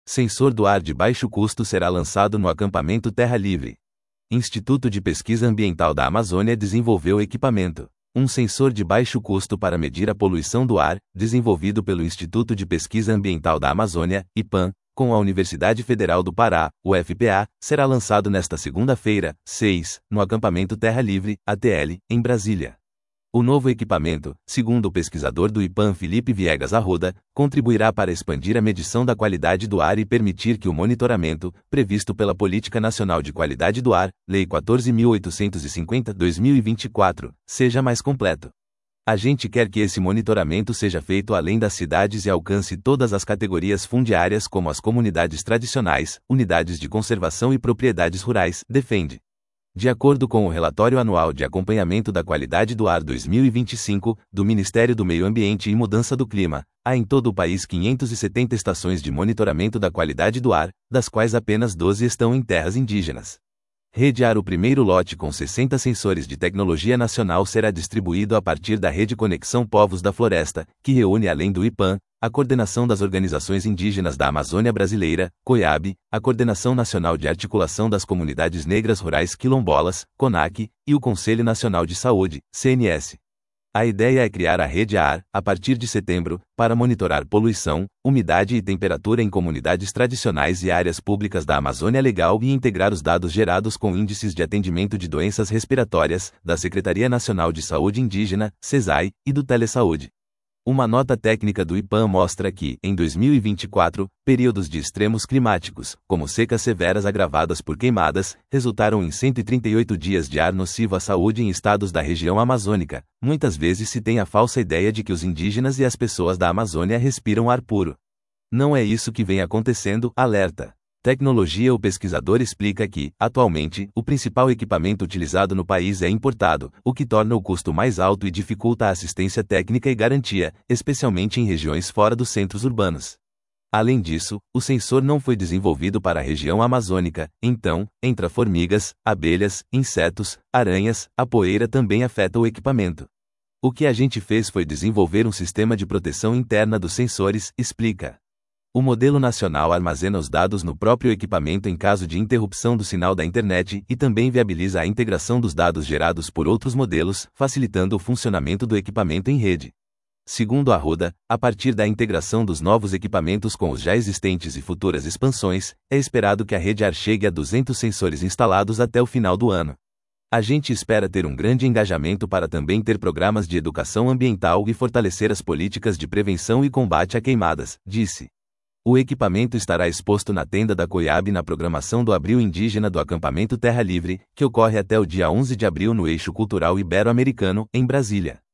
Sensor do ar de baixo custo será lançado no acampamento Terra Livre. Instituto de Pesquisa Ambiental da Amazônia desenvolveu equipamento. Um sensor de baixo custo para medir a poluição do ar, desenvolvido pelo Instituto de Pesquisa Ambiental da Amazônia, IPAM, com a Universidade Federal do Pará, UFPA, será lançado nesta segunda-feira, 6, no acampamento Terra Livre, ATL, em Brasília. O novo equipamento, segundo o pesquisador do IPAM Felipe Viegas Arruda, contribuirá para expandir a medição da qualidade do ar e permitir que o monitoramento, previsto pela Política Nacional de Qualidade do Ar, Lei 14.850/2024, seja mais completo. A gente quer que esse monitoramento seja feito além das cidades e alcance todas as categorias fundiárias como as comunidades tradicionais, unidades de conservação e propriedades rurais, defende. De acordo com o Relatório Anual de Acompanhamento da Qualidade do Ar 2025, do Ministério do Meio Ambiente e Mudança do Clima, há em todo o país 570 estações de monitoramento da qualidade do ar, das quais apenas 12 estão em terras indígenas. Rede Ar. O primeiro lote com 60 sensores de tecnologia nacional será distribuído a partir da Rede Conexão Povos da Floresta, que reúne além do IPAM, a Coordenação das Organizações Indígenas da Amazônia Brasileira, COIAB, a Coordenação Nacional de Articulação das Comunidades Negras Rurais Quilombolas, CONAC, e o Conselho Nacional de Saúde, CNS. A ideia é criar a Rede Ar, a partir de setembro, para monitorar poluição, umidade e temperatura em comunidades tradicionais e áreas públicas da Amazônia Legal e integrar os dados gerados com índices de atendimento de doenças respiratórias, da Secretaria Nacional de Saúde Indígena, SESAI, e do Telesaúde. Uma nota técnica do IPAM mostra que, em 2024, períodos de extremos climáticos, como secas severas agravadas por queimadas, resultaram em 138 dias de ar nocivo à saúde em estados da região amazônica. Muitas vezes se tem a falsa ideia de que os indígenas e as pessoas da Amazônia respiram ar puro. Não é isso que vem acontecendo, alerta. Tecnologia. O pesquisador explica que, atualmente, o principal equipamento utilizado no país é importado, o que torna o custo mais alto e dificulta a assistência técnica e garantia, especialmente em regiões fora dos centros urbanos. Além disso, o sensor não foi desenvolvido para a região amazônica, então, entra formigas, abelhas, insetos, aranhas, a poeira também afeta o equipamento. O que a gente fez foi desenvolver um sistema de proteção interna dos sensores, explica. O modelo nacional armazena os dados no próprio equipamento em caso de interrupção do sinal da internet e também viabiliza a integração dos dados gerados por outros modelos, facilitando o funcionamento do equipamento em rede. Segundo Arruda, a partir da integração dos novos equipamentos com os já existentes e futuras expansões, é esperado que a Rede Ar chegue a 200 sensores instalados até o final do ano. A gente espera ter um grande engajamento para também ter programas de educação ambiental e fortalecer as políticas de prevenção e combate a queimadas, disse. O equipamento estará exposto na tenda da COIAB na programação do Abril Indígena do acampamento Terra Livre, que ocorre até o dia 11 de abril no Eixo Cultural Ibero-Americano, em Brasília.